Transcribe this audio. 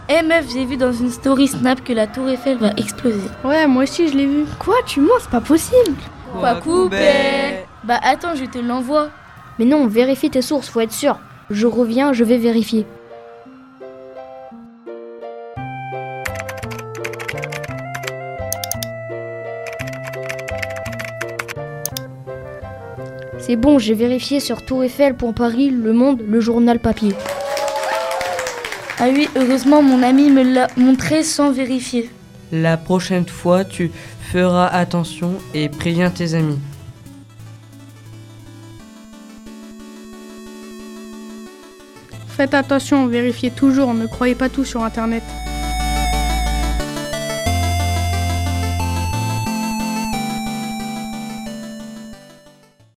Eh meuf, j'ai vu dans une story Snap que la tour Eiffel va exploser. Ouais, moi aussi je l'ai vu. Quoi, tu mens, c'est pas possible. Quoi couper? Bah attends, je te l'envoie. Mais non, vérifie tes sources, faut être sûr. Je reviens, je vais vérifier. C'est bon, j'ai vérifié sur Tour Eiffel.Paris, Le Monde, le journal papier. Ah oui, heureusement mon ami me l'a montré sans vérifier. La prochaine fois, tu feras attention et préviens tes amis. Faites attention, vérifiez toujours, ne croyez pas tout sur internet.